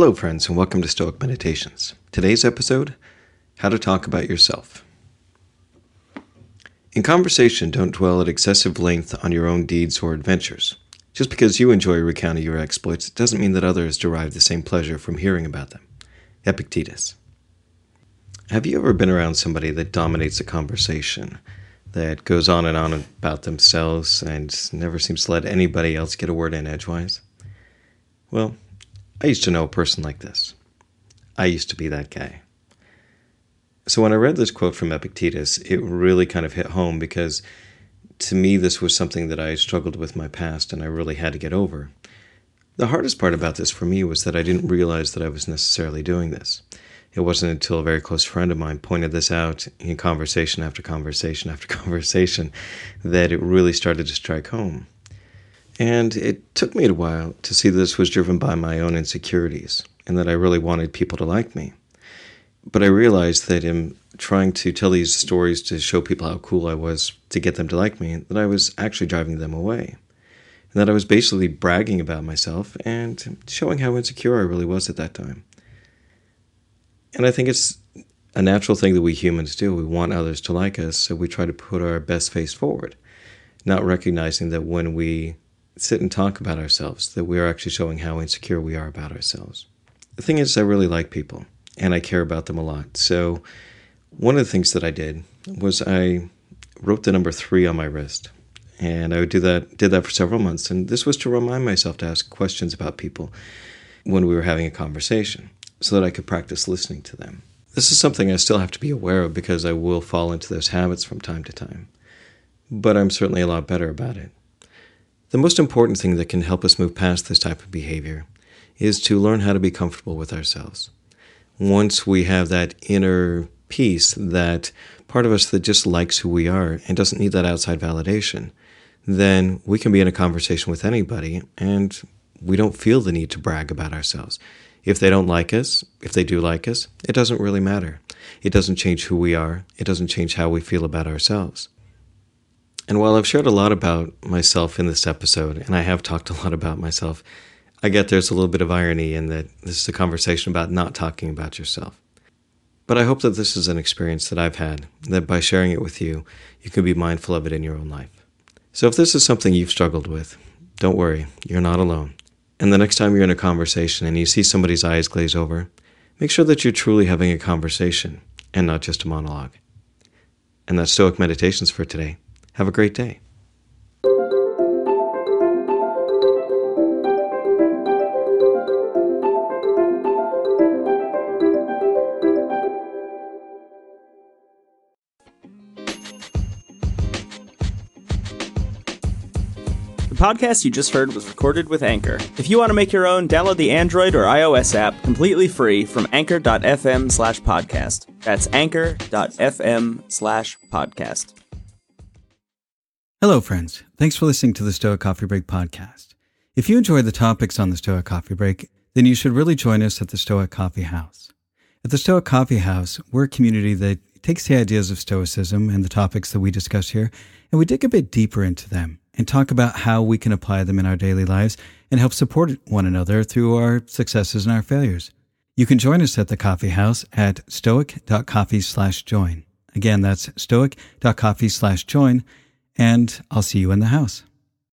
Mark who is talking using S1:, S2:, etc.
S1: Hello, friends, and welcome to Stoic Meditations. Today's episode, How to Talk About Yourself. In conversation, don't dwell at excessive length on your own deeds or adventures. Just because you enjoy recounting your exploits doesn't mean that others derive the same pleasure from hearing about them. Epictetus. Have you ever been around somebody that dominates a conversation, that goes on and on about themselves and never seems to let anybody else get a word in edgewise? Well, I used to know a person like this. I used to be that guy. So when I read this quote from Epictetus, it really kind of hit home because to me this was something that I struggled with in my past and I really had to get over. The hardest part about this for me was that I didn't realize that I was necessarily doing this. It wasn't until a very close friend of mine pointed this out in conversation after conversation after conversation that it really started to strike home. And it took me a while to see that this was driven by my own insecurities and that I really wanted people to like me. But I realized that in trying to tell these stories to show people how cool I was to get them to like me, that I was actually driving them away. And that I was basically bragging about myself and showing how insecure I really was at that time. And I think it's a natural thing that we humans do. We want others to like us, so we try to put our best face forward, not recognizing that when we sit and talk about ourselves, that we are actually showing how insecure we are about ourselves. The thing is, I really like people, and I care about them a lot. So one of the things that I did was I wrote the number 3 on my wrist. And I did that for several months. And this was to remind myself to ask questions about people when we were having a conversation, so that I could practice listening to them. This is something I still have to be aware of because I will fall into those habits from time to time. But I'm certainly a lot better about it. The most important thing that can help us move past this type of behavior is to learn how to be comfortable with ourselves. Once we have that inner peace, that part of us that just likes who we are and doesn't need that outside validation, then we can be in a conversation with anybody and we don't feel the need to brag about ourselves. If they don't like us, if they do like us, it doesn't really matter. It doesn't change who we are. It doesn't change how we feel about ourselves. And while I've shared a lot about myself in this episode, and I have talked a lot about myself, I get there's a little bit of irony in that this is a conversation about not talking about yourself. But I hope that this is an experience that I've had, that by sharing it with you, you can be mindful of it in your own life. So if this is something you've struggled with, don't worry, you're not alone. And the next time you're in a conversation and you see somebody's eyes glaze over, make sure that you're truly having a conversation and not just a monologue. And that's Stoic Meditations for today. Have a great day.
S2: The podcast you just heard was recorded with Anchor. If you want to make your own, download the Android or iOS app completely free from anchor.fm/podcast. That's anchor.fm/podcast.
S3: Hello, friends. Thanks for listening to the Stoic Coffee Break podcast. If you enjoy the topics on the Stoic Coffee Break, then you should really join us at the Stoic Coffee House. At the Stoic Coffee House, we're a community that takes the ideas of Stoicism and the topics that we discuss here, and we dig a bit deeper into them and talk about how we can apply them in our daily lives and help support one another through our successes and our failures. You can join us at the Coffee House at stoic.coffee/join. Again, that's stoic.coffee/join, and I'll see you in the house.